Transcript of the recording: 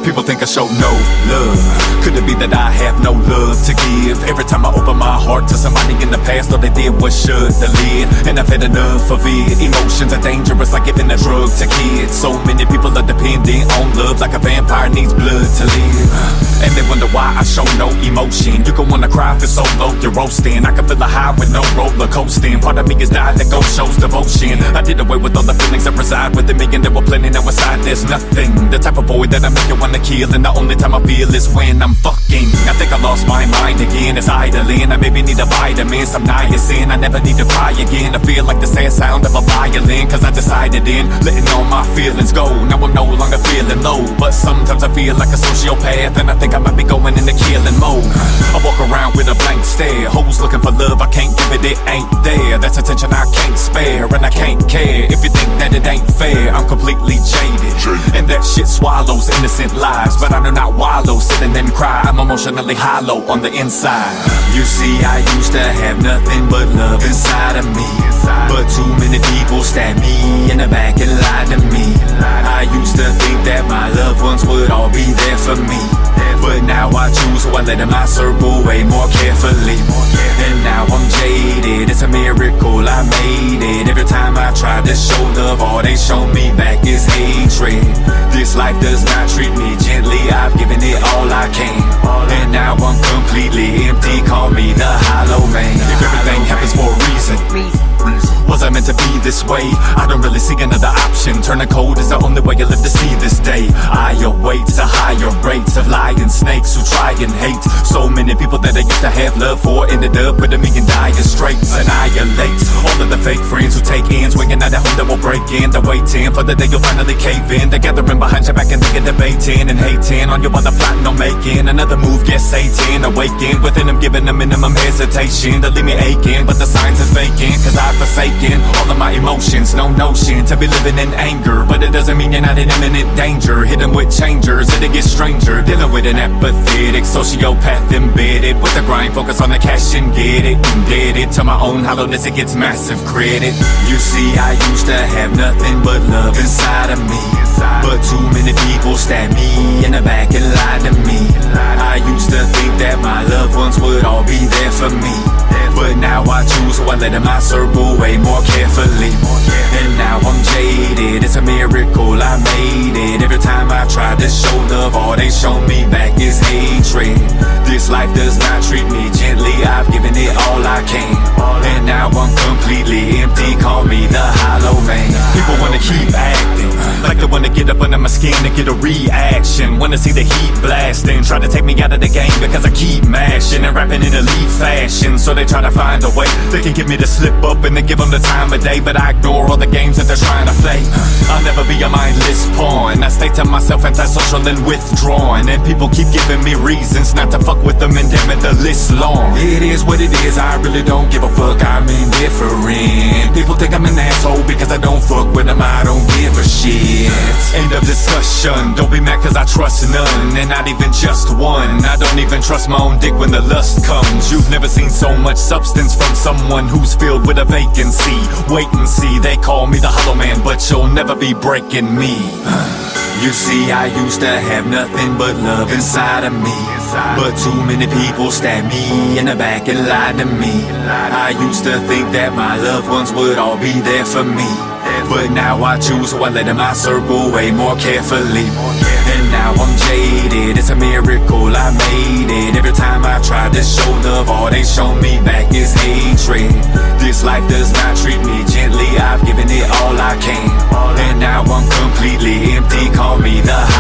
People think I show no love. Could it be that I have no love to give? Every time I open my heart to somebody in the past, all they did was shut the lid. And I've had enough of it. Emotions are dangerous, like giving a drug to kids. So many people are dependent on love, like a vampire needs blood to live. And they wonder why I show no emotion. You can wanna cry if it's so low, you're roasting. I can feel a high with no roller coasting. Part of me is dying that go shows devotion. I did away with all the feelings that reside within me, and there were plenty now inside there's nothing. The type of void that I make you wanna kill, and the only time I feel is when I'm fucking. I think I lost my mind again, it's idling. I maybe need a vitamin, some niacin. I never need to cry again. I feel like the sad sound of a violin, cause I decided in letting all my feelings go. Now I'm no longer feeling low, but sometimes I feel like a sociopath, and I think I might be going into killing mode. I walk around with a blank stare, hoes looking for love, I can't give it, it ain't there. That's attention I can't spare, and I can't care if you think that it ain't fair. I'm completely jaded, and that shit swallows innocent lies. But I do not wallow, sit and then cry. I'm emotionally hollow on the inside. You see, I used to have nothing but love inside of me, but too many people stabbed me in the back and lied to me. I used to think that my loved ones would all be there for me, but now I choose who I let in my circle way more carefully. And now I'm jaded, it's a miracle I made it. Every time I try to show love, all they show me back is hatred. This life does not treat me gently, I've given it all I can, and now I'm completely empty, call me the hollow man. If everything happens for a reason, was I meant to be this way? I don't really see another option. Turning cold is the only way I live to see this day. I await to higher rates of lying snakes who try and hate. So many people that I used to have love for ended up putting me in dire straits. Annihilate all of the fake friends who take ends, waiting at the home that will break in. They're waiting for the day you'll finally cave in. They're gathering behind your back and they get debating and hating on you while they're plotting on making another move. Yes, Satan awaken within them, giving a minimum hesitation to leave me aching, but the signs are faking, cause I've forsaken all of my emotions. No notion to be living in anger, but it doesn't mean you're not in imminent danger. Hit them with changers, it'll get stranger. Dealing with an apathetic sociopath embedded with the grind, focus on the cash and get it. Indebted to my own hollowness, it gets massive credit. You see, I used to have nothing but love inside of me, but too many people stabbed me in the back and lied to me. I used to think that my loved ones would all be there for me, but now I choose who I let in my circle way more carefully. And now I'm jaded, it's a miracle I made it. Every time I try to show love, all they show me back is hatred. This life does not treat me gently, I've given it all I can, and now I'm completely empty, call me the hollow man. People wanna keep acting like they wanna get up under my skin and get a reaction. Wanna see the heat blasting, try to take me out of the game because I keep mashing and rapping in elite fashion. So they try to find a way they can get me to slip up and then give them the time of day, but I ignore all the games that they're trying to play. I'll never be a mindless pawn, I stay to myself, antisocial and withdrawn, and people keep giving me reasons not to fuck with them, and damn it, the list long. It is what it is, I really don't give a fuck, I'm indifferent. People think I'm an asshole because I don't fuck with them, I don't give a shit. End of discussion, don't be mad cause I trust none, and not even just one. I don't even trust my own dick when the lust comes. You've never seen so much substance from someone who's filled with a vacancy. Wait and see, they call me the hollow man, but you'll never be breaking me. You see, I used to have nothing but love inside of me, but too many people stabbed me in the back and lied to me. I used to think that my loved ones would all be there for me, but now I choose who I let in my circle way more carefully. And now I'm jaded, it's a miracle I made it. Every time I try to show love, all they show me back is hatred. This life does not treat me gently, I've given it all I can, and now I'm completely empty, call me the